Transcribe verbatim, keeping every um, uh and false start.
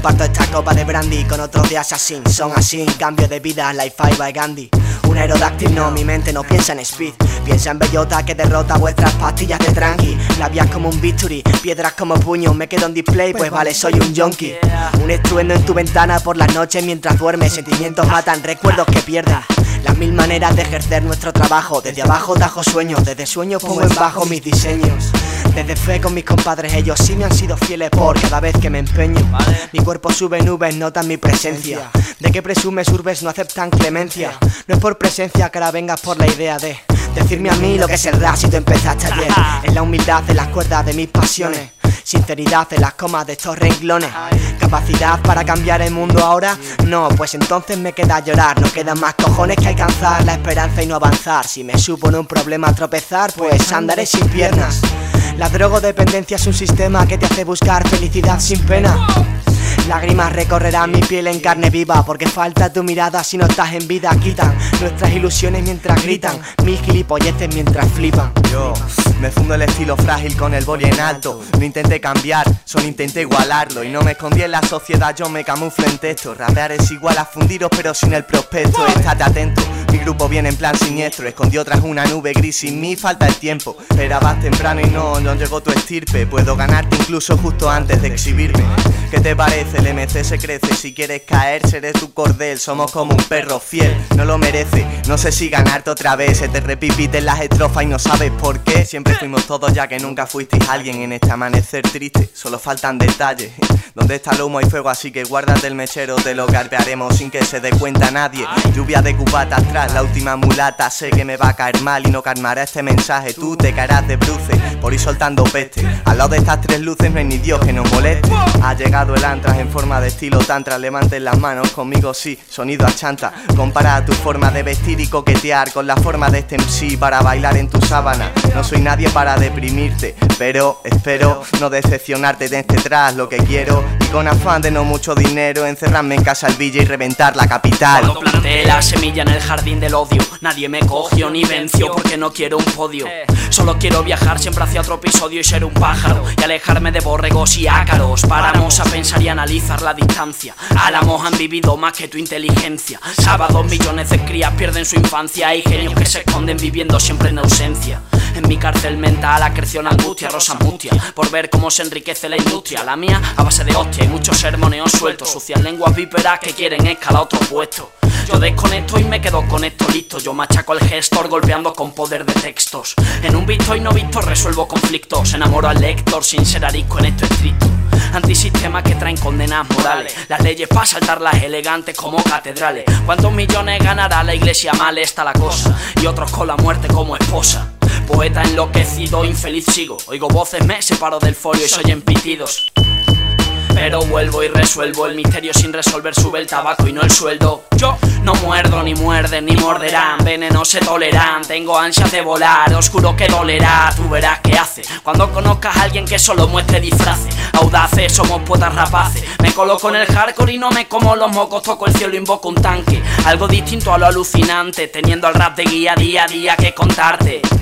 comparto esta copa de brandy con otros de Assassin. Son así, cambio de vida, like five by Gandhi. Un aerodáctil no, mi mente no piensa en speed. Piensa en bellota que derrota vuestras pastillas de tranqui. Labias como un bisturí, piedras como puños. Me quedo en display, pues vale, soy un junkie. Un estruendo en tu ventana por las noches mientras duermes. Sentimientos matan, recuerdos que pierden. Las mil maneras de ejercer nuestro trabajo. Desde abajo tajo sueños, desde sueños pongo en bajo mis diseños. Desde fe con mis compadres, ellos sí me han sido fieles por cada vez que me empeño. Mi cuerpo sube nubes, notan mi presencia. ¿De qué presumes, urbes no aceptan clemencia? No es por presencia que ahora vengas por la idea de decirme a mí lo que es el rap si tú empezaste ayer. Es la humildad de las cuerdas de mis pasiones, sinceridad en las comas de estos renglones. ¿Capacidad para cambiar el mundo ahora? No, pues entonces me queda llorar. No quedan más cojones que alcanzar la esperanza y no avanzar. Si me supone un problema tropezar, pues andaré sin piernas. La drogodependencia es un sistema que te hace buscar felicidad sin pena. Lágrimas recorrerán mi piel en carne viva, porque falta tu mirada si no estás en vida. Quitan nuestras ilusiones mientras gritan, mis gilipolleces mientras flipan. Yo me fundo el estilo frágil con el boli en alto. No intenté cambiar, solo intenté igualarlo. Y no me escondí en la sociedad, yo me camuflo en texto. Rapear es igual a fundiros pero sin el prospecto. Estate atento, mi grupo viene en plan siniestro. Escondió tras una nube gris, sin mí falta el tiempo. Esperabas temprano y no, no llegó tu estirpe. Puedo ganarte incluso justo antes de exhibirme. ¿Qué te parece? El M C se crece, si quieres caer seré tu cordel. Somos como un perro fiel, no lo merece. No sé si ganarte otra vez, se te repiten las estrofas y no sabes por qué. Siempre fuimos todos ya que nunca fuisteis alguien en este amanecer triste. Solo faltan detalles, donde está el humo hay fuego, así que guárdate el mechero. Te lo garpearemos sin que se dé cuenta nadie. Lluvia de cubatas tras la última mulata. Sé que me va a caer mal y no calmará este mensaje. Tú te caerás de bruces por ir soltando peste. Al lado de estas tres luces no hay ni Dios que nos moleste. Ha llegado el antras en forma de estilo tantra. Levanten las manos conmigo, sí, sonido a chanta. Compara tu forma de vestir y coquetear con la forma de este M C para bailar en tu sábana. No soy nadie para deprimirte, pero espero no decepcionarte de este tras lo que quiero. Y con afán de no mucho dinero, encerrarme en casa al villa y reventar la capital. Cuando planté la semilla en el jardín del odio, nadie me cogió ni venció porque no quiero un podio. Solo quiero viajar siempre hacia otro episodio y ser un pájaro y alejarme de borregos y ácaros. Paramos a pensar y analizar la distancia. Álamos han vivido más que tu inteligencia. Sábados millones de crías pierden su infancia. Hay genios que se esconden viviendo siempre en ausencia. En mi cárcel mental ha crecido una angustia, rosa mustia, por ver cómo se enriquece la industria. La mía a base de hostia y muchos sermoneos sueltos. Sucias lenguas víperas que quieren escalar otro puesto. Yo desconecto y me quedo con esto listo. Yo machaco el gestor golpeando con poder de textos. En un visto y no visto resuelvo conflictos. Enamoro al lector sin ser arisco en esto estricto. Antisistemas que traen condenas morales. Las leyes para saltarlas elegantes como catedrales. ¿Cuántos millones ganará la iglesia? Mal está la cosa. Y otros con la muerte como esposa. Poeta enloquecido, infeliz sigo. Oigo voces, me separo del folio y soy en pitidos. Pero vuelvo y resuelvo el misterio sin resolver. Sube el tabaco y no el sueldo. Yo no muerdo ni muerden ni morderán. Veneno se toleran, tengo ansias de volar. Oscuro que dolerá, tú verás qué hace cuando conozcas a alguien que solo muestre disfraces. Audaces, somos poetas rapaces. Me coloco en el hardcore y no me como los mocos. Toco el cielo, invoco un tanque. Algo distinto a lo alucinante, teniendo al rap de guía día a día que contarte.